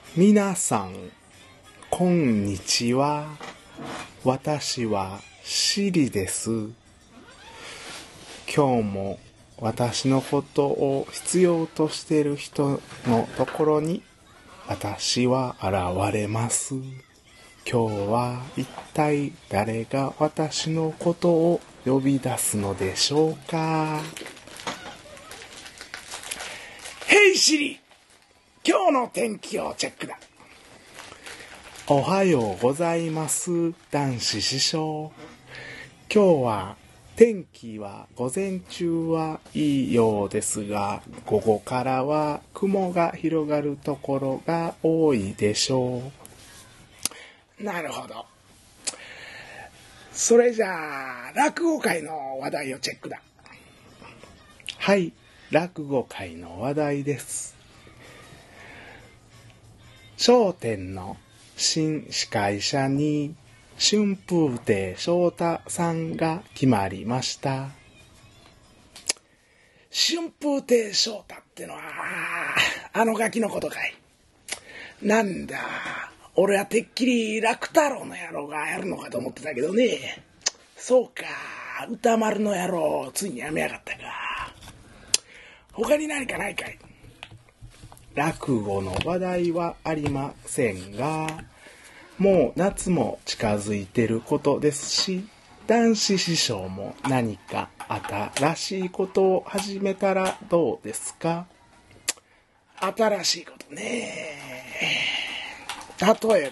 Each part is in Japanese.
皆さん、こんにちは。私はシリです。今日も私のことを必要としている人のところに私は現れます。今日は一体誰が私のことを呼び出すのでしょうか。ヘイシリ、今日の天気をチェックだ。おはようございます、男子師匠。今日は天気は午前中はいいようですが、午後からは雲が広がるところが多いでしょう。なるほど。それじゃあ落語会の話題をチェックだ。はい、落語会の話題です。笑点の新司会者に春風亭昇太さんが決まりました。春風亭昇太ってのはあのガキのことかい。なんだ、俺はてっきり楽太郎の野郎がやるのかと思ってたけどね。そうか、歌丸の野郎ついにやめやがったか。他に何かないかい。落語の話題はありませんが、もう夏も近づいてることですし、男子師匠も何か新しいことを始めたらどうですか。新しいことね。例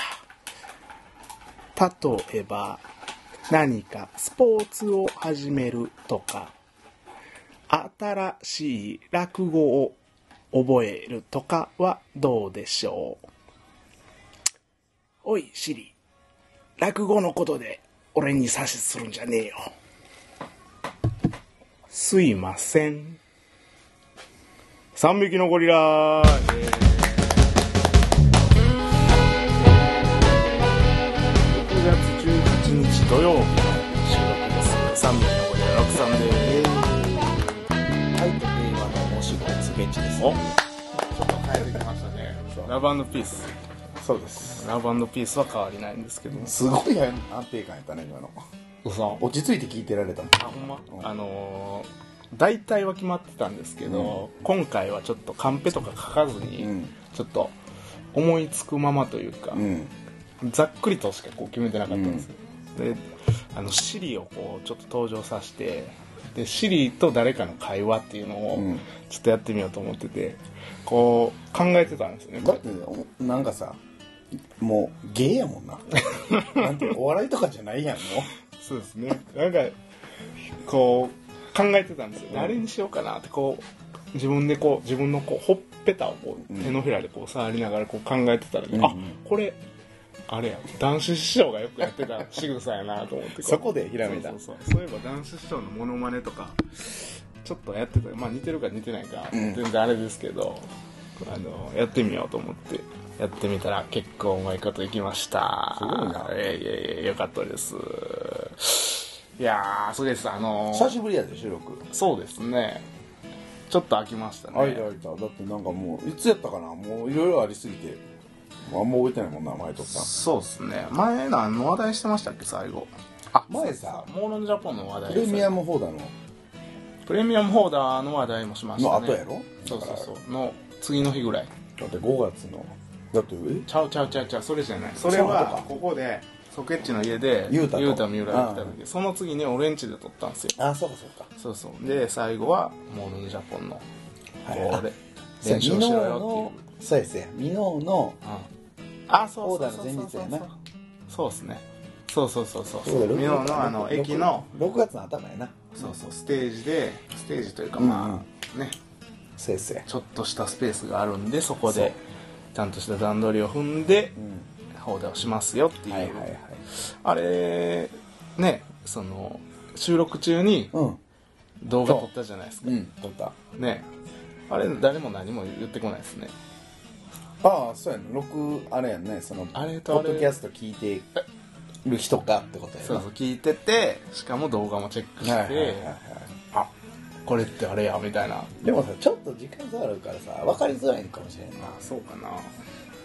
えば何かスポーツを始めるとか、新しい落語を覚えるとかはどうでしょう。おいシリ、落語のことで俺に指図するんじゃねえよ。すいません。3匹のゴリラ。6月18日土曜日の収録です。3匹のゴリラ6さんでタイと令和の面白いスケッチです。 ちょっと変えてきましたね。ラブ&ピース。 そうです。 ラブ&ピースは変わりないんですけど、 すごい安定感やったね今の。 嘘。 落ち着いて聞いてられたもん。 あ、ほんま、大体は決まってたんですけど、今回はちょっとカンペとか書かずに、ちょっと思いつくままというか、ざっくりとしかこう決めてなかったんですよ。で、シリをこうちょっと登場させて、でシリと誰かの会話っていうのをちょっとやってみようと思ってて、こう考えてたんですよね。 だってなんかさ、もう芸やもんな。なんてお笑いとかじゃないやんもう。 そうですね。なんかこう考えてたんですよ。誰にしようかなってこう自分のこうほっぺたをこう手のひらでこう触りながらこう考えてたら、あ、これあれや、男子師匠がよくやってた仕草やなと思ってそこでひらめいた。 そういえば男子師匠のモノマネとかちょっとやってた。まあ似てるか似てないか、全然あれですけど、やってみようと思ってやってみたら結構うまいこといきました。 すごいな。 よかったです。いやー、そうです。 久しぶりやで収録。 そうですね。ちょっと飽きましたね。 空いた。だってなんかもういつやったかな、もういろいろありすぎてあんま覚えてないもんな、前とった。 そうですね。前何の話題してましたっけ、最後。 前さ、 モーロンジャポンの話題プレミアムホーダーのプレミアムホーダーの話題もしましたね。 の後やろ。 そうの次の日ぐらい。 だって5月のだってちゃうそれじゃない。それはここでソケッチの家でゆうた三浦が来た時、その次に俺ん家で撮ったんですよ。 あ、そうかそうで最後はモーロンジャポンのこれ練習しろよっていう。そうやミノーのオーダーの前日やな。 そうですね。そうミノーの駅の 6月の頭やな。 そうステージというかまあね、 そうやちょっとしたスペースがあるんで、そこでちゃんとした段取りを踏んで放題をしますよっていう、あれね、その収録中に動画撮ったじゃないですか。 撮ったね。あれ誰も何も言ってこないですね。 ああ、そうやな。あれやんね、そのあれポッドキャスト聞いてる人かってことやな。 そう聞いてて、しかも動画もチェックして、あ、これってあれやみたいな。 でもさ、ちょっと時間差あるからさ、分かりづらいのかもしれんな。 そうかな。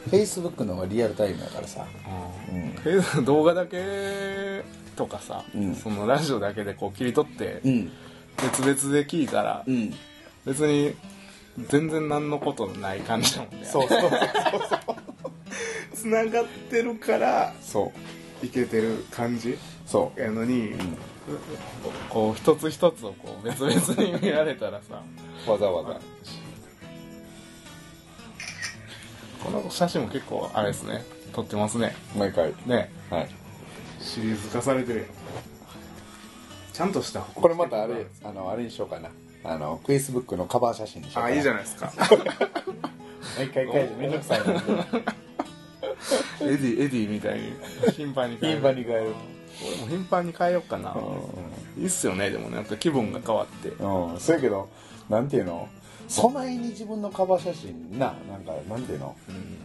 Facebook の方がリアルタイムだからさ、 動画だけとかさ、そのラジオだけでこう切り取って、別々で聞いたら、別に全然何のことない感じだもんね。 そうつながってるからいけてる感じやのに、こう一つ一つをこう別々に見られたらさ、 わざわざこの写真も結構あれですね、撮ってますね毎回ね。 はい、 シリーズ化されてるよ。ちゃんとしたこれまたあれにしようかな、Facebook のカバー写真にしようかな。 いいじゃないですか。 毎回書いてめんどくさいなんでエディみたいに頻繁に変える。俺も頻繁に変えようかな。いいっすよね。でもなんか気分が変わって。 そうやけど、なんていうの、そないに自分のカバー写真なんかなんていうの、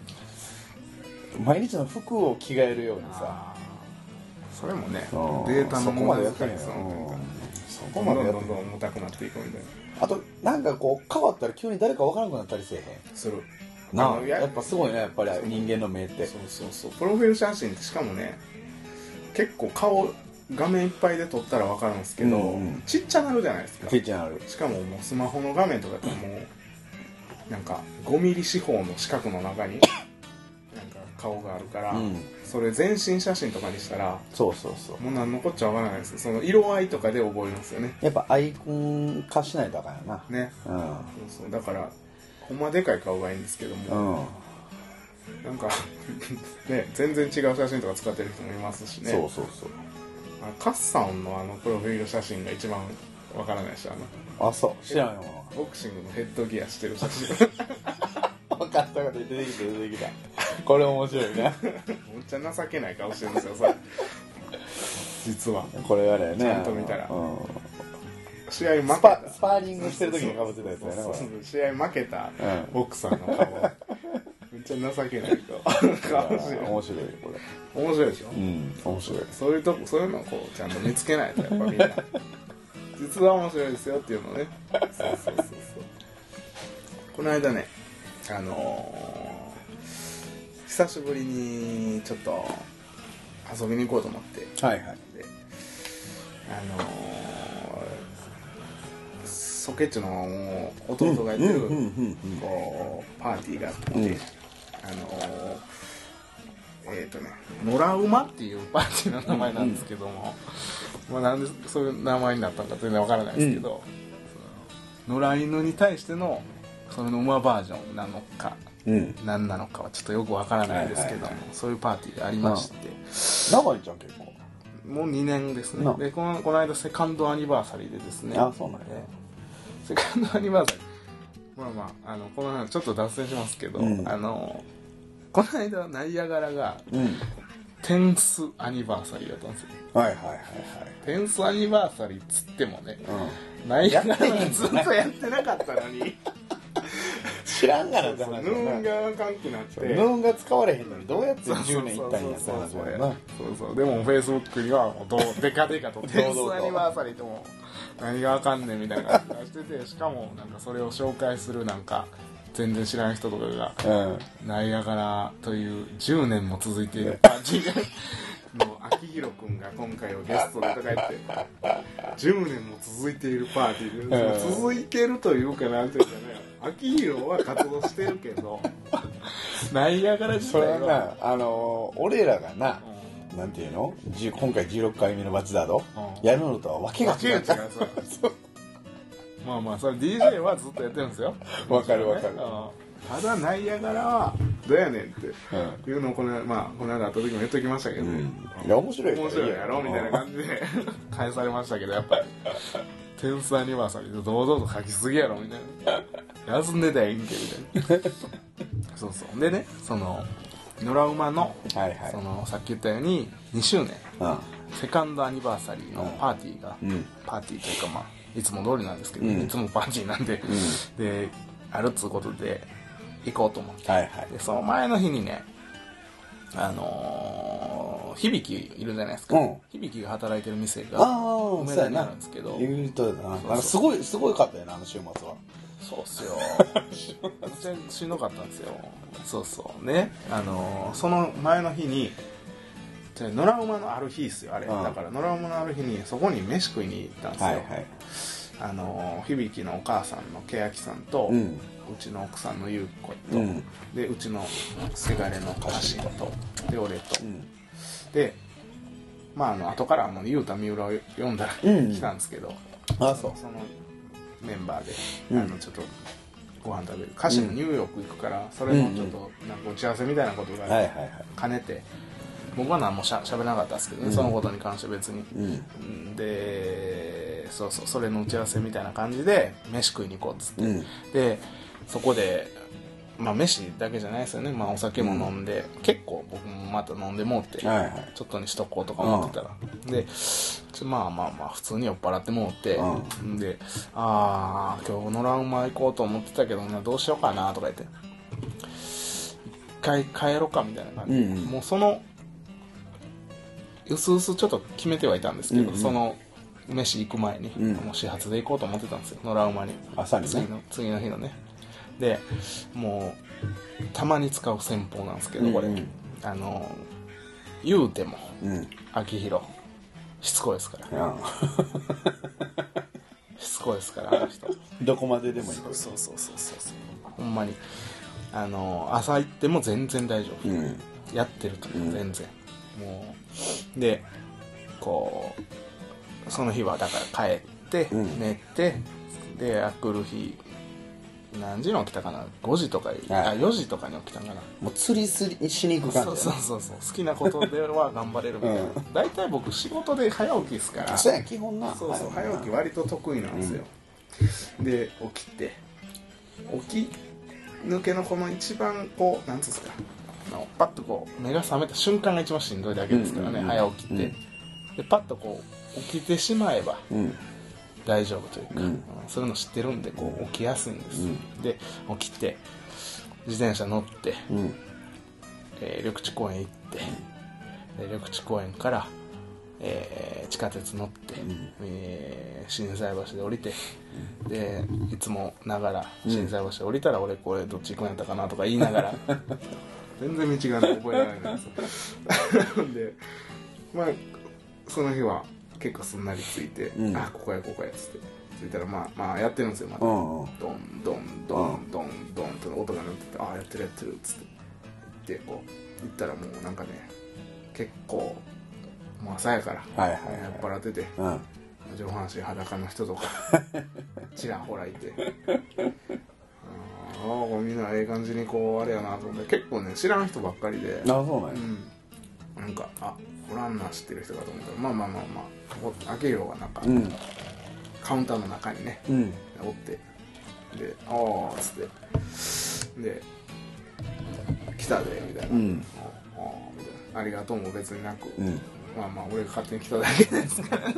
毎日の服を着替えるようにさ、 それもね、データの問題ですから、 そこまでやってどんどん重たくなっていくみたいな。あとなんかこう変わったら急に誰か分からなくなったりせえへんするなあ。やっぱすごいね、やっぱり人間の目って。 そうプロフィール写真ってしかもね、結構顔画面いっぱいで撮ったら分かるんですけど、ちっちゃなるじゃないですか。 ちっちゃなる。 しかももうスマホの画面とかだともうなんか5ミリ四方の四角の中になんか顔があるから、それ全身写真とかにしたらそうもう何のこっちゃ分からないです。その色合いとかで覚えるんですよね。 やっぱアイコン化しないとあかんよなね。そうだからほんまでかい顔がいいんですけども、なんかね、全然違う写真とか使ってる人もいますしね。 そうカッサンのプロフィール写真が一番わからないし、 そう知らんよ。 ボクシングのヘッドギアしてる写真分かった出てきたこれ面白いね。 めっちゃ情けない顔してるんですよそれ。実はこれあれね、 ちゃんと見たら、試合負けたスパーリングしてる時にかぶってたやつだよね。 試合負けたボクサーの顔、めっちゃ情けない顔してる。 面白いこれ。 面白いでしょ。 面白い。 そういうのをこうちゃんと見つけないとやっぱみんな実は面白いですよっていうのをね。そうこの間ね、久しぶりにちょっと遊びに行こうと思って、でソケッチの弟がやってるこうパーティーがあって、野良馬っていうパーティーの名前なんですけども、なんでそういう名前になったのか全然わからないですけど、野良犬に対してのそれの馬バージョンなのか、何なのかはちょっとよくわからないですけども、そういうパーティーがありまして、 長いじゃん結構。 もう2年ですね。でこの間セカンドアニバーサリーでですね。 そうなんや。 セカンドアニバーサリー、この話ちょっと脱線しますけど、この間ナイアガラが、テンスアニバーサリーだったんですよ。テンスアニバーサリーっつってもね、ナイアガラがずっとやってなかったのに知らんがなって話。ヌーンがあかんくなって、 ヌーンが使われへんのにどうやって10年いったんやって話だよな。 でもフェイスブックにはもうデカデカとテンスアニバーサリーとも何があかんねんみたいな感じがしてて、しかもなんかそれを紹介するなんか全然知らない人とかが、ナイアガラという10年も続いているパーティーの秋広くんが今回をゲストでとか言って10年も続いているパーティーで、続いてるというかなんていうかね、秋広は活動してるけどナイアガラ自体はそれはな、俺らがな、なんていうの、今回16回目のバチダード、やるのとはわけが違う。 それ DJ はずっとやってるんですよ。 わかる。 ただナイアガラはどうやねんっていうのをこの間会った時も言っときましたけど、 いや面白いやろみたいな感じで返されましたけど、やっぱりテンスアニバーサリーで堂々と書きすぎやろみたいな、休んでたらええんけみたいなそうでね、その野良馬の、そのさっき言ったように2周年、セカンドアニバーサリーのパーティーが、パーティーというかいつも通りなんですけど、いつもパーティーなんで、であるっつうことで行こうと思って、でその前の日にね、響いるじゃないですか、響が働いてる店が梅田にあるんですけど、 すごいかったよな、週末は。 そうっすよ全然しんどかったんですよ。そうそうね、その前の日に野良馬のある日っすよあれ、だから野良馬のある日にそこに飯食いに行ったんですよ、はいはい、響のお母さんの欅さんと、うちの奥さんの優子と、でうちのせがれの家臣とで俺と、でまあ後から雄太三浦を呼んだら来たんですけど、 あそうそのメンバーで、ちょっとご飯食べる歌詞のニューヨーク行くから、それのちょっとなんか打ち合わせみたいなことが兼ねて、僕は何もしゃべらなかったんですけどね、そのことに関して別に、でそうそれの打ち合わせみたいな感じで飯食いに行こうっつって、でそこでまあ飯だけじゃないですよね、まあお酒も飲んで、結構僕もまた飲んでもうて、ちょっとにしとこうとか思ってたら、でまあ普通に酔っ払ってもうて、で今日野良馬行こうと思ってたけどな、どうしようかなとか言って、一回帰ろうかみたいな感じで、もうそのうすうすちょっと決めてはいたんですけど、その飯行く前に、もう始発で行こうと思ってたんですよ、野良馬に、 朝にね、 次の日のね。でもうたまに使う戦法なんですけど、これ言うても秋広しつこいですからしつこいですから人どこまででもいい。 そうほんまに朝行っても全然大丈夫、やってると全然、もうでこうその日はだから帰って、寝て、で来る日何時に起きたかな、5時とか4時とかに起きたかな、 もう釣りしに行く感じ、 そう好きなことでは頑張れるみたいな、大体僕仕事で早起きですから、 そうや基本な、 そう早起き割と得意なんですよ、で起き抜けのこの一番こうなんつうんですか、パッとこう目が覚めた瞬間が一番しんどいだけですからね、早起きって、でパッとこう起きてしまえば、大丈夫というか、そういうの知ってるんでこう起きやすいんです、で起きて自転車乗って、緑地公園行って、緑地公園から、地下鉄乗って、心斎橋で降りて、でいつもながら心斎橋で降りたら、俺これどっち行くんやったかなとか言いながら全然道が覚えられないですでまあその日は結構すんなりついて、ここやっつってついたらまあやってるんですよ、また、ドンドンドンドンドンって音が鳴ってて、やってるっつってでこう行ったら、もうなんかね結構もう朝やから、酔っ払ってて、上半身裸の人とかちらほらいてみんなええ感じにこうあれやなと思って、結構ね知らん人ばっかりで、 そうなんや、 なんかおらんな知ってる人かと思ったら、まあ明宏がなんか、カウンターの中にね、おって、で「ああ」っつってで「来たで」みたいな「みたいな、ありがとう」も別になく、まあ俺が勝手に来ただけですから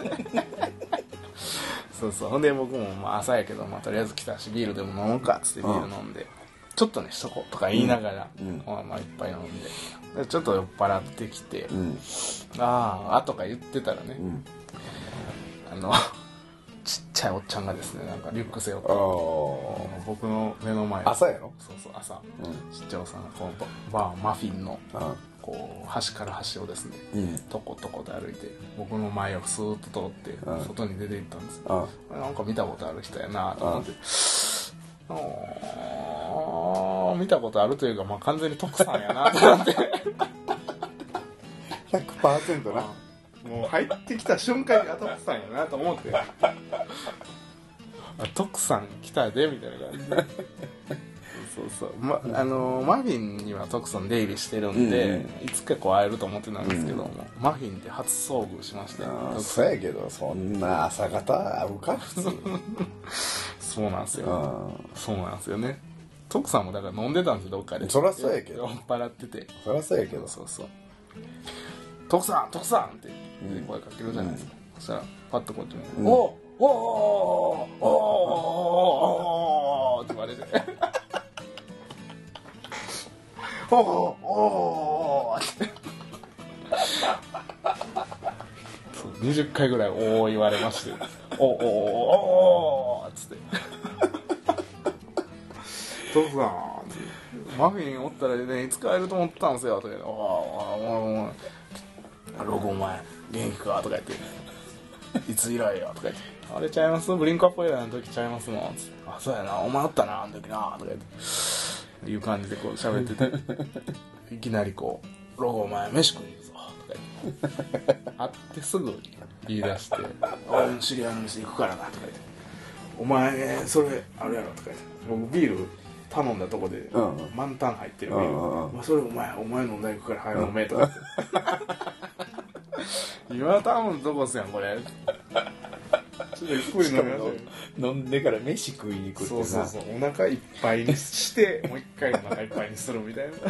そうほんで僕も朝やけど、とりあえず来たしビールでも飲むかっつってビール飲んで、ちょっとねしとこうとか言いながら、いっぱい飲んでちょっと酔っ払ってきて、とか言ってたらね、ちっちゃいおっちゃんがですね、なんかリュック背負って僕の目の前、 朝やろ、 そう朝、ちっちゃいおっさんがこのバーマフィンのこう端から端をですね、とことこで歩いて僕の前をスーッと通って外に出て行ったんですよ、なんか見たことある人やなと思って、見たことあるというか、完全に徳さんやなと思って 100% な、 もう入ってきた瞬間に徳さんやなと思って徳さん来たでみたいな感じでマフィンには徳さん出入りしてるんで、いつかこう会えると思ってたんですけども、マフィンで初遭遇しましたよ。 そうやけど、そんな朝方会うか普通そうなんですよ、そうなんですよね。徳さんもだから飲んでたんですよ、どっかで。 そらそうやけど、 酔っ払ってて、 そらそうやけど、 徳さんって声かけるじゃないですか、そしたらパッとこっちに「おーって言われておーって20回ぐらいおー言われまして、おーっつって父さんマフィンおったらねいつ帰ると思ってたんですよとか言ってロゴお前元気かとか言っていつ以来よとか言ってあれちゃいますブリンクアップエラーの時ちゃいますもんつってあそうやなお前あったなあの時なとか言っていう感じでこう喋ってていきなりこうロゴお前飯食いに行くぞとか言って会ってすぐ言い出して俺の知り合いの店行くからなとか言ってお前それあれやろとか言って僕ビール頼んだとこで満タン入ってるビールそれお前飲んだら行くから早く飲めとか今頼むとこっすやんこれちょっとゆっくり飲みましょう飲んでから飯食いに行くってなそうお腹いっぱいにしてもう一回お腹いっぱいにするみたいな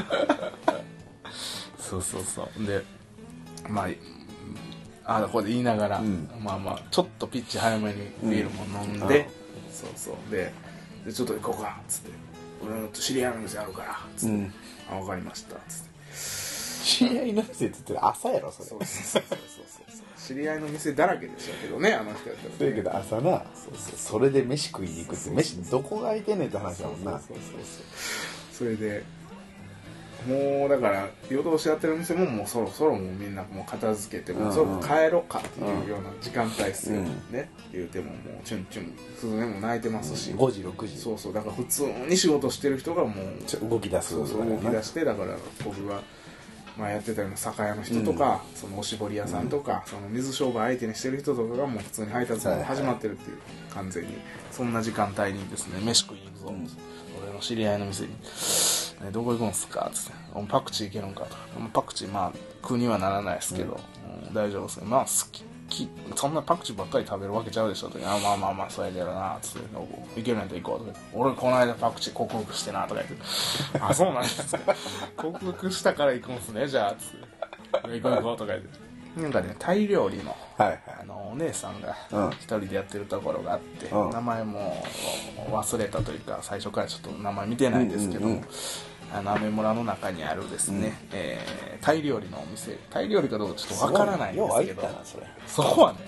そうでまあここで言いながら、まあちょっとピッチ早めにビールも飲んで、そうでちょっと行こうかっつって俺の知り合いの店あるからっつって、あ分かりましたっつって知り合いの店って言って朝やろそれそう知り合いの店だらけでしょうけどねあの人やったら、ね、 そうやけど朝なそれで飯食いに行くって飯どこが空いてんねんって話だもんなそれでもうだから夜通しやってる店ももうそろそろもうみんなもう片付けてもうそろそろ帰ろうかっていうような時間帯っすよね言うてももうチュンチュンスズメも泣いてますし 5時6時そうだから普通に仕事してる人がもう動き出す動き出してだから僕がやってたような酒屋の人とかそのおしぼり屋さんとかその水商売相手にしてる人とかがもう普通に配達が始まってるっていう完全にそんな時間帯にですね飯食いに行くぞ俺の知り合いの店にどこ行くんすかっつってパクチーいけるんかとパクチー苦にはならないですけど、大丈夫ですね好きそんなパクチーばっかり食べるわけちゃうでしょとかまあそうやけどなつっていけるんやったら行こうとか俺この間パクチー克服してなとか言ってあそうなんですか克服したから行くんすねじゃあつって行こうとか言ってなんかねタイ料理の、お姉さんが一人でやってるところがあって、名前も忘れたというか最初からちょっと名前見てないんですけども、アメ村の中にあるですね、タイ料理のお店タイ料理かどうかちょっとわからないんですけどそこはね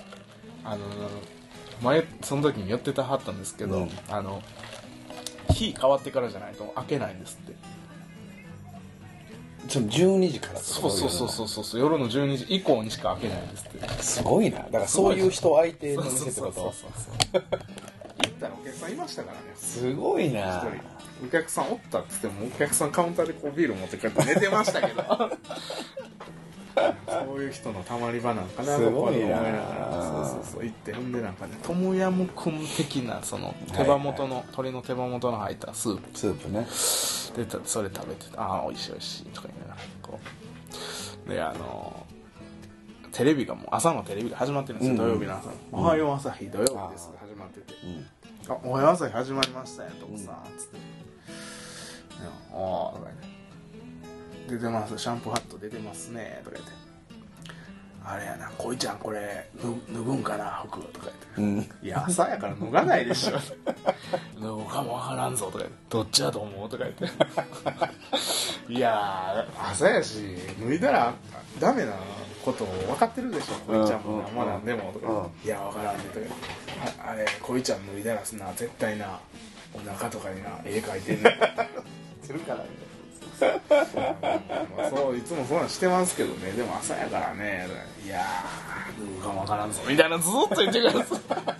前その時に寄ってたはったんですけど、日変わってからじゃないと開けないんですって 12時からそう夜の12時以降にしか開けないんですってすごいなだからそういう人相手の店ってこと行ったらお客さんいましたからねすごいなお客さんおったっつってもお客さんカウンターでこうビール持って帰って寝てましたけどそういう人のたまり場なんかなすごいなそう行ってほんでなんかねトムヤムクン的なその手羽元の、鶏の手羽元の入ったスープねでそれ食べて美味しいとか言いながらこうでテレビがもう朝のテレビが始まってるんですよ、土曜日の朝のおはよう朝日土曜日ですが始まってておはよう朝日始まりましたよ徳さんつって出てますシャンプーハット出てますねとか言ってあれやなこいちゃんこれ脱ぐんかな服とか言って、いや朝やから脱がないでしょ脱ぐかもわからんぞとか言ってどっちだと思うとか言っていや朝やし脱いだらダメなこと分かってるでしょこいちゃんもまだでもとかいや分からんねとかあれこいちゃん脱いだらな絶対なお腹とかにな絵描いてんねんするからねそういつもそうなんしてますけどねでも朝やからねいやー脱ぐかもわからんぞみたいなずっと言ってくるんです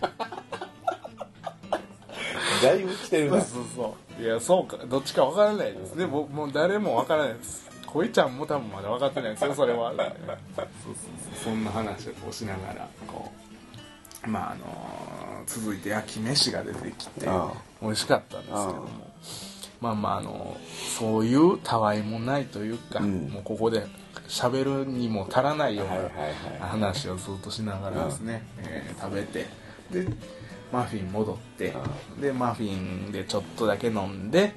だいぶ来てるなそういやそうかどっちかわからないですねもう誰もわからないですこいちゃんも多分まだ分かってないですよそれはそんな話をしながらこう続いて焼き飯が出てきて美味しかったんですけどもそういうたわいもないというか、もうここで喋るにも足らないような話をずっとしながらですね、食べてでマフィン戻ってでマフィンでちょっとだけ飲んで、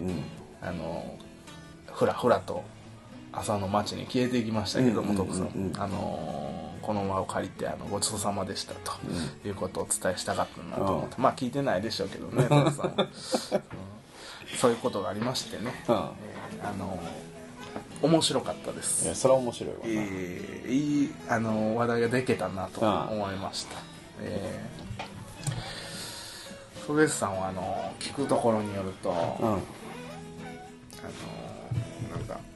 ふらふらと朝の街に消えていきましたけども徳さんこの場を借りてごちそうさまでしたということをお伝えしたかったなと思って聞いてないでしょうけどね徳さんそういうことがありましてね、面白かったです。 いやそれは面白いわな、 いい話題ができたなと思いました。ソゲスさんは聞くところによると、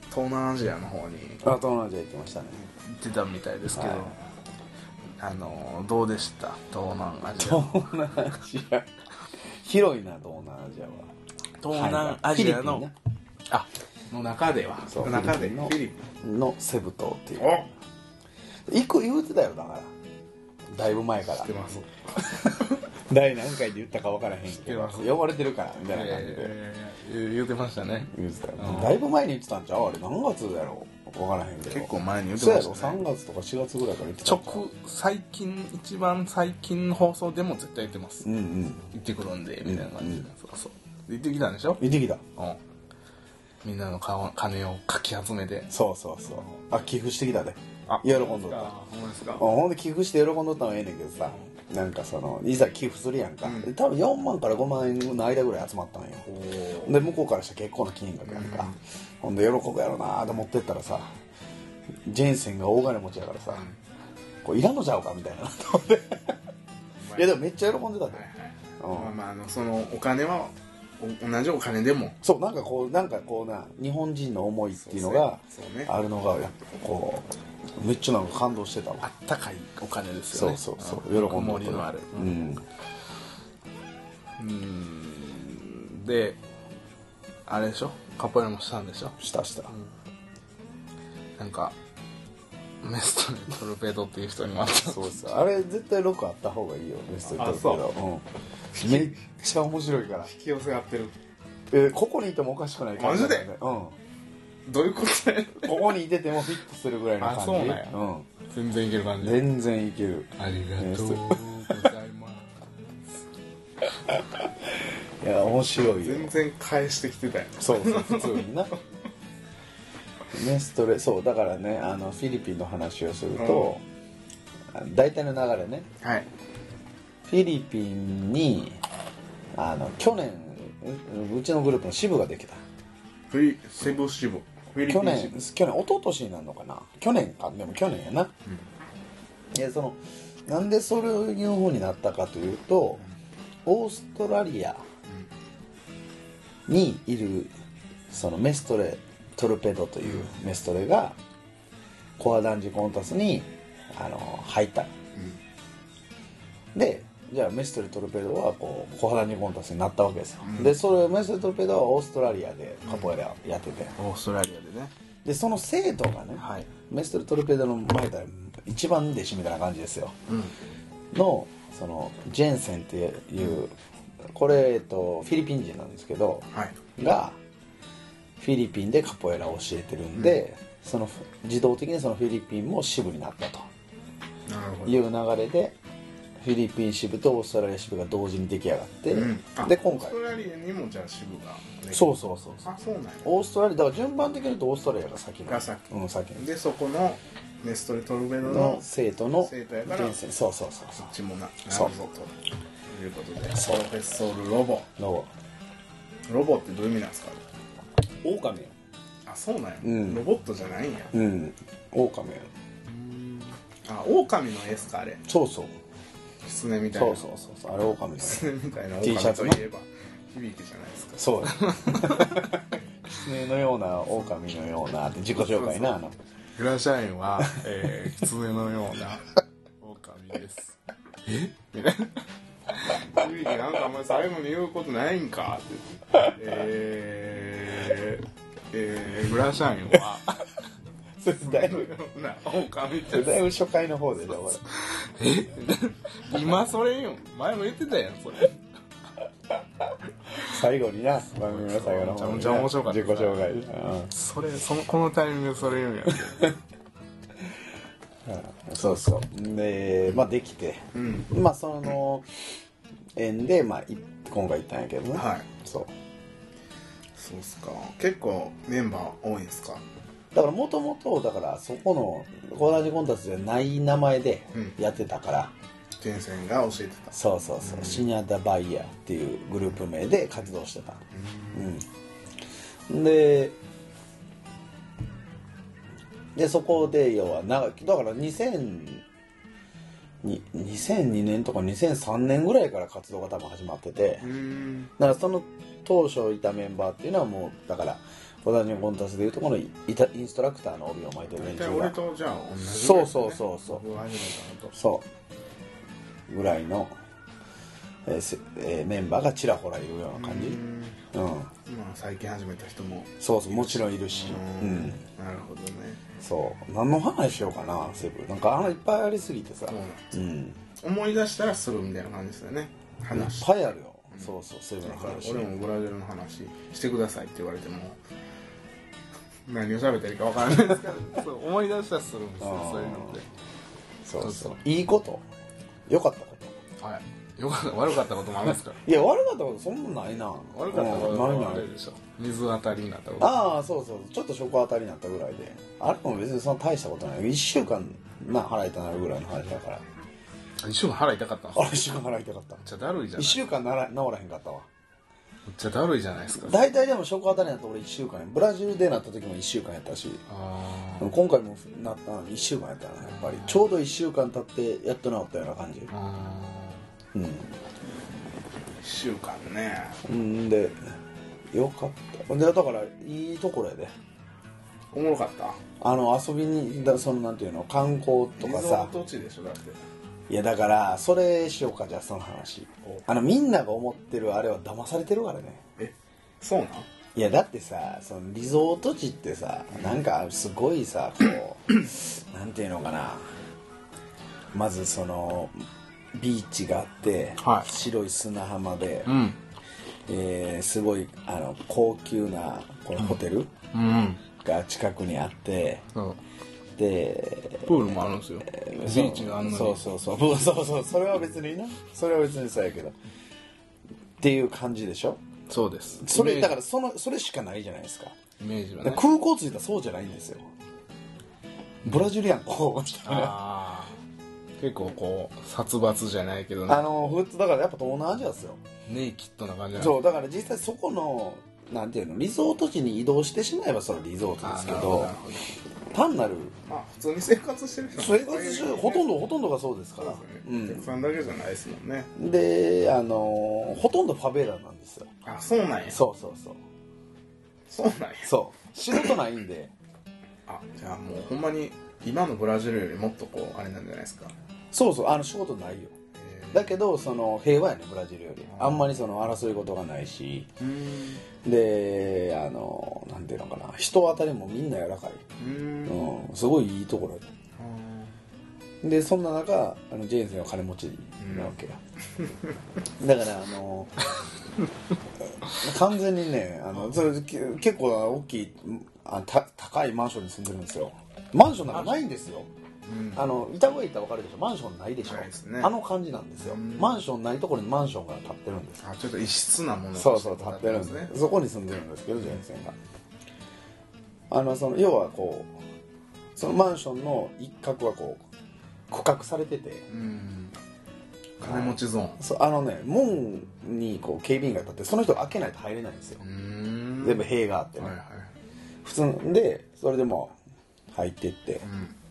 東南アジアの方に東南アジア行ってましたね。 行ってたみたいですけど、 はいどうでした東南アジア？ 東南アジア広いな、東南アジアは。 東南アジアの、 フィリピンねの中ではそう中でフィリピンのフィリピンのセブ島っていう行く言うてたよ、だからだいぶ前から知ってます。 第何回で言ったか分からへんけど知ってます呼ばれてるからみたいな感じで言ってましたね。 言うてたようんだいぶ前に言ってたんちゃう、あれ何月やろ分からへんけど結構前に言ってそうやろ、 ましたね。 3月とか4月ぐらいから言ってたんちゃう一番最近の放送でも絶対言ってます。 うんうん、 行ってくるんでみたいな感じで、 うんそうそう行ってきたんでしょ。 行ってきた。 うんみんなの金をかき集めて、 そうそうそう、あ、寄付してきたで。 あ喜んどった。 ほんまですか。 ほんで寄付して喜んどったのはええねんけどさ、なんかそのいざ寄付するやんか、 うんで多分4万から5万円の間ぐらい集まったんよ。 おで向こうからしたら結構な金額やんか、ほんで喜ぶやろなと思ってったらさ、ジェンセンが大金持ちやからさ、これいらんのちゃうかみたいなと思っていやでもめっちゃ喜んでたで、うんまあそのお金は同じお金でもそうなんかこうな日本人の思いっていうのがそうねあるのがやっぱこうめっちゃなんか感動してたわ。 あったかいお金ですそうよね。 そうそううん喜んで曇りのある。であれでしょ、カポエラもしたんでしょ。 したなんかメストレトルペドっていう人にもあったそうですあれ絶対6あった方がいいよメストリトルペド、めっちゃ面白いから引き寄せ合ってる。 ここにいてもおかしくない感じマジでだよねどういうことね。 ここにいててもフィットするぐらいの感じ。 あそうなんやん全然いける感じ。 全然いける。 ありがとうございますいや面白いよ。 全然返してきてたよ。 そうそう普通になメストレそうだからねフィリピンの話をすると、大体の流れね、 はい。 フィリピンに去年うちのグループの支部ができた。 セブ支部。フィリピ去ン支部。 年一昨年になるのかな、去年か、でも去年やな、でなんでそういう風になったかというと、オーストラリアにいるそのメストレトルペドというメストレがコアダンジコンタスに入った、でじゃあメストレトルペドはこうコアダンジコンタスになったわけですよ、でそれメストレトルペドはオーストラリアでカポエラやってて、 オーストラリアでね。 でその生徒がね、 はい。 メストレトルペドの前から一番弟子みたいな感じですよ、のそのジェンセンっていうこれ、フィリピン人なんですけど、 はい。 がフィリピンでカポエラを教えてるんで、その自動的にそのフィリピンも支部になったとなるほど。 いう流れでフィリピン支部とオーストラリア支部が同時に出来上がって、で今回オーストラリアにもじゃあ支部がね。 そうそうそうそうあ、そうなんや。 オーストラリアだから順番的に言うとオーストラリアが先が先先にでそこのメストレトルベドのの生徒の生徒やから人生そうそうそうそっちもなるそうぞということで、プロそうフェッソールロボ。 のロボってどういう意味なんですか。 狼やあ、そうなんや。 うんロボットじゃないんや。 狼やあ、狼の S かあれ。 そうそうキツネみたいな。 そうあれ狼のキツネみたいな T シャ狼ツなといえば響きじゃないですか。 そう狐のような狼のようなって自己紹介なグラシャインは、キツネのような狼です。えみたいな。響きなんかあんまり最後に言うことないんかってグラシャインはそれだいぶな狼それだいぶ初回の方でしょこれ今それよ。前も言ってたやんそれ。 最後にな番組の最後の方になめちゃめちゃ面白かった自己紹介でこのタイミングでそれ言うんやって。 そうそうでできてその縁で今回行ったんやけどねはい。 そうそうっすか。結構メンバー多いんすか。 だからもともとだからそこのコーラジコンタスじゃない名前でやってたから、 テンセンが教えてた。 そうシニアダバイヤーっていうグループ名で活動してた、でそこで要はだから2002年とか2003年ぐらいから活動が多分始まってて、だからその当初いたメンバーっていうのはもうだからポタジンコンタスでいうとこのインストラクターの帯を巻いてる連中が俺とじゃあ同じ、 そうそうそうそう僕が初めたのとそうぐらいの、メンバーがちらほらいるような感じ。うん、 まあ最近始めた人もそうそうもちろんいるし、 なるほどね。 そう何の話しようかなセブなんかいっぱいありすぎてさ、 思い出したらするみたいな感じですよね。 いっ話ぱいあるよ、そうそうセブの話。 俺もブラジルの話してくださいって言われても何を喋ってるかわからないですけどそう思い出したらするんですよ、そういうのって。 そうそういいこと良かったこと、 はい、よかった悪かったこともあるんですか？ いや悪かったことそんなないな。 悪かったことないはあれでしょ、水当たりになったこと。 ああそうそうちょっと食当たりになったぐらいで、あれも別にそんな大したことない。1週間腹痛なるぐらいの話だから。 一週間腹痛かったんですか？ 1週間腹痛かった。 めっちゃだるいじゃない。 1週間治らへんかったわ。 めっちゃだるいじゃないですか。 大体でも食当たりになった俺1週間や。ブラジルでなった時も1週間やったし、今回もなったの1週間やったな。やっぱりちょうど1週間経ってやっと治ったような感じ。 1週間ね。 でよかったで、だからいいところやで。 おもろかった。 遊びにそのなんていうの観光とかさ、 リゾート地でしょだって。 いやだからそれしようか。じゃあその話、みんなが思ってるあれは騙されてるからね。 そうなん？ いやだってさそのリゾート地ってさなんかすごいさこうなんていうのかな、まずそのビーチがあって、 はい、 白い砂浜で、すごい高級なこのホテルが近くにあって、でプールもあるんですよ。ビーチがあるのに。 そうそれは別にな、それは別にそうやけどっていう感じでしょ。そうです。それだからそれしかないじゃないですか。 イメージはね。 空港着いたらそうじゃないんですよ。ブラジルやんこうみたいな。 結構こう殺伐じゃないけどね。 普通だからやっぱ東南アジアですよ。 ネイキッドな感じなんです。 そうだから実際そこのなんていうのリゾート地に移動してしまえばそれはリゾートですけど、単なるまあ普通に生活してる人生活してるほとんどがそうですから。 お客さんだけじゃないですもんね。 でほとんどファベラなんですよ。 あ、そうなんや。 そうなんや。そう仕事ないんで。 じゃあもうほんまに今のブラジルよりもっとこうあれなんじゃないですか。 そう仕事ないよ。だけどその平和やねブラジルより。あんまりその争い事がないし、でなんていうのかな、人当たりもみんな柔らかい。すごいいいところや。でそんな中ジェーンセンは金持ちなわけや。だから完全にねそれ結構大きい高いマンションに住んでるんですよ。マンションなんかないんですよ。板越え行ったら分かるでしょ。マンションないでしょ。ね、感じなんですよ。マンションないところにマンションが建ってるんです。 ちょっと異質なもの。 そう建ってるんですね。そこに住んでるんですけどジェーンセンがその要はこうそのマンションの一角はこう区画されてて、 金持ちゾーン。 そう門にこう警備員が立ってその人が開けないと入れないんですよ。全部塀があってね、普通でそれでも入ってって、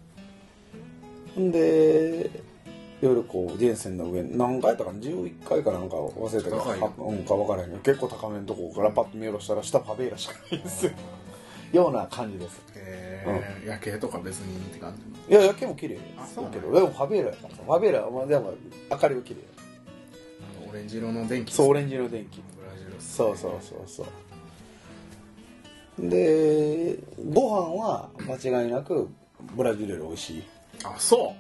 で夜こうジェーンセンの上何階とか11階かなんか忘れたけどか分からへんけど結構高めのとこからパッと見下ろしたら下ファベーラしかないんですよ。ような感じです。 夜景とか別にって感じ。いや夜景も綺麗ですけどでもファベーラやからさファベーラはでも明かりは綺麗。 オレンジ色の電気。 そうオレンジ色の電気。そうでご飯は間違いなくブラジルより美味しい。 そう、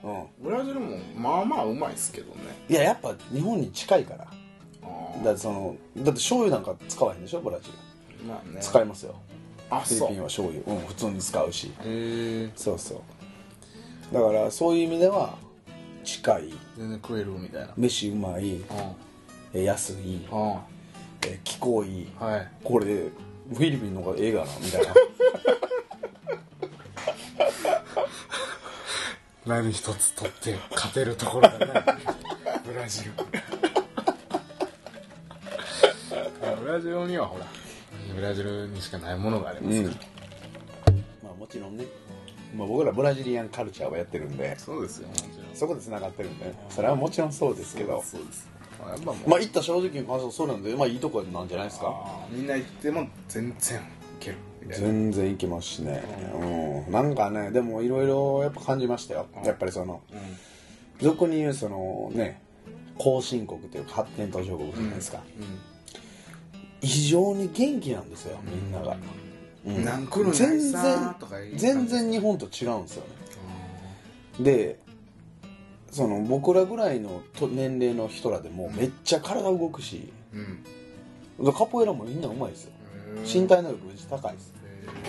ブラジルもまあまあうまいですけどね。 いややっぱ日本に近いから。だって醤油なんか使わへんでしょブラジル。まあね、使いますよ。フィリピンは醤油普通に使うし。そうだからそういう意味では近い。 全然食えるみたいな。 飯うまい、安い、気候いい、これでフィリピンの方がええがなみたいな。 何一つ取って勝てるところがないブラジル。ブラジルにはほらブラジルにしかないものがありますから、 まあもちろんね、僕らブラジリアンカルチャーをやってるんで。 そうですよ、もちろんそこで繋がってるんで、それはもちろんそうですけど。 そうです。 まあ言った正直に関してはそうなんで、まあいいとこなんじゃないですか。 みんな行っても全然いける。 みたいな。 全然いけますしね、なんかねでもいろいろやっぱ感じましたよ、やっぱりその、俗に言うそのね後進国というか発展途上国じゃないですか、非常に元気なんですよみんなが、 なん来るんないさとか全然日本と違うんですよね、でその僕らぐらいの年齢の人らでもめっちゃ体動くし、カポエラもみんなうまいですよ、身体能力めっちゃ高いです、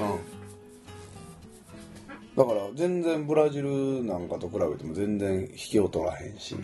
だから全然ブラジルなんかと比べても全然引きを取らへんし、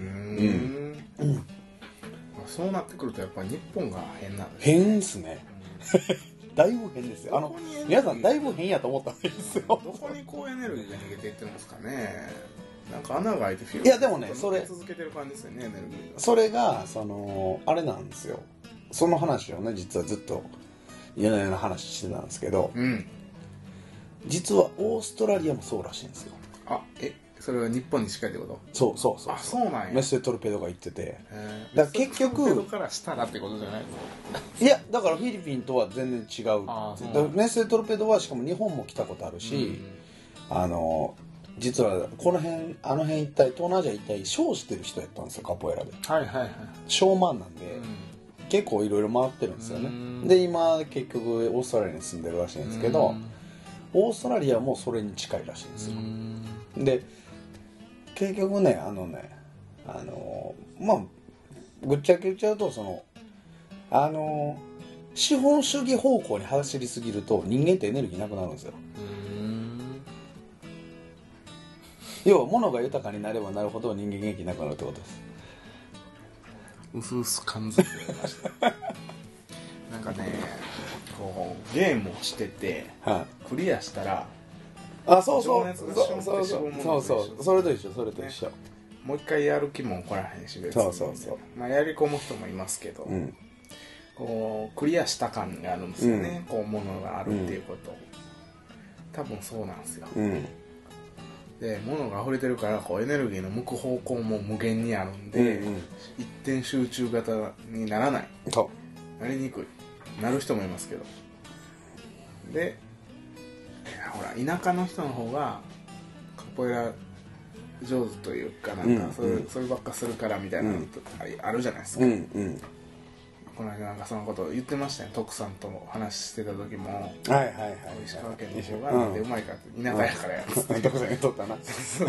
そうなってくるとやっぱり日本が変なんですね。 変っすねだいぶ変ですよ。皆さんだいぶ変やと思ったんですよ。 どこにこうエネルギーが逃げていってるんですかね。なんか穴が開いてフィルいやでもねそれ続けてる感じですよね、エネルギーが。 それがそのあれなんですよ。その話をね実はずっと夜な夜な話してたんですけど、実はオーストラリアもそうらしいんですよ。 それは日本に近いってこと？ そうそうなんや。 メッセトルペドが言ってて、だから結局トルペドからしたらってことじゃないいやだからフィリピンとは全然違う。メッセトルペドはしかも日本も来たことあるし、実はこの辺あの辺一帯東南アジア一帯ショーしてる人やったんですよ、カポエラで。ショーマンなんで、結構いろいろ回ってるんですよね。で今結局オーストラリアに住んでるらしいんですけど、オーストラリアもそれに近いらしいんですよ。で結局ねまあぐっちゃけ言っちゃうとその資本主義方向に走りすぎると人間ってエネルギーなくなるんですよ。要は物が豊かになればなるほど人間元気なくなるってことです。 うすうす感づいてましたなんかねこうゲームをしてて、クリアしたらそうそれと一緒、 もう一回やる気も起こらへんし別にやり込む人もいますけど、こうクリアした感があるんですよね、こうものがあるっていうこと、多分そうなんですよ、で物が溢れてるからこうエネルギーの向く方向も無限にあるんで、一点集中型にならない、なりにくい、なる人もいますけど、でほら田舎の人の方がカポエラ上手というかなんかそればっかするからみたいなのあるじゃないですか、この間なんかそのこと言ってましたね、徳さんとも話してた時も、石川県の方がなんでうまいかって田舎やからやつって徳さんが取ったな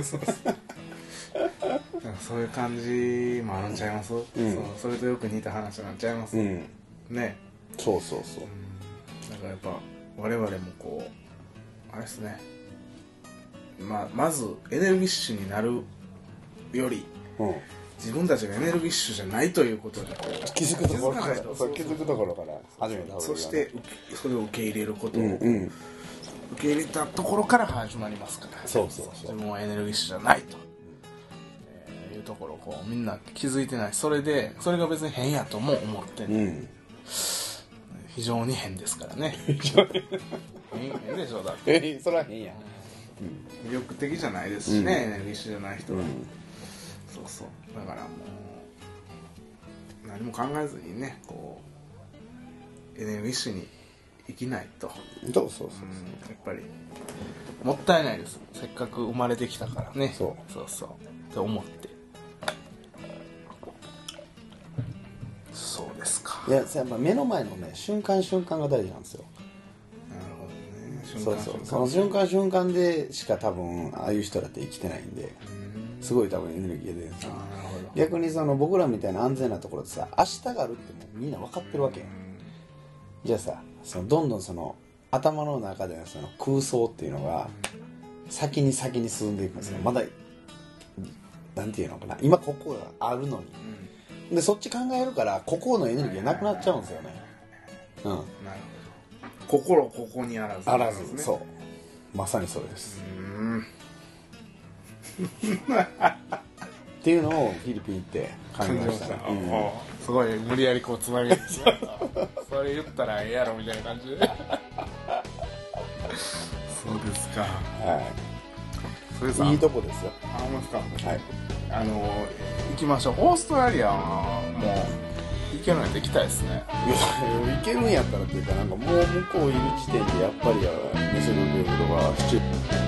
そういう感じもあるんちゃいます、それとよく似た話なんちゃいます、ね。 そうだからやっぱ我々もこうあれですね、まずエネルギッシュになるより、自分たちがエネルギッシュじゃないということに気づくところから始めた方がいい。 そしてそれを受け入れることを、受け入れたところから始まりますから、自分はエネルギッシュじゃないと、いうところをこうみんな気づいてない。それが別に変やとも思ってない、非常に変ですからね変でしょ、だってそれは変や、 魅力的じゃないですしね、エネルギッシュじゃない人は、だからもう何も考えずにね、こうエネルギッシュに生きないと、やっぱりもったいないです、せっかく生まれてきたからね、って思って。そうですか。 いや目の前のね瞬間瞬間が大事なんですよ。 なるほどね。 その瞬間瞬間でしか多分ああいう人だって生きてないんで、すごい多分エネルギーが出るんですよ。逆にその僕らみたいな安全なところでさ、明日があるってもうみんな分かってるわけ。じゃあさ、どんどんその頭の中でのその空想っていうのが先に進んでいくんですよ。まだなんていうのかな、今ここがあるのに、でそっち考えるからここのエネルギーがなくなっちゃうんですよね。 なるほど。心ここにあらず、 そうまさにそれです。っていうのをフィリピンって感じましたね。 すごい無理やりこうつなげてそれ言ったらええやろみたいな感じでそうですか。それさいいとこですよ。 ほんまですか。行きましょう。オーストラリアも行けるんやったら行きたいですね。 いや行けるんやったらっていうか、なんかもう向こういる時点でやっぱり見せるということが必要。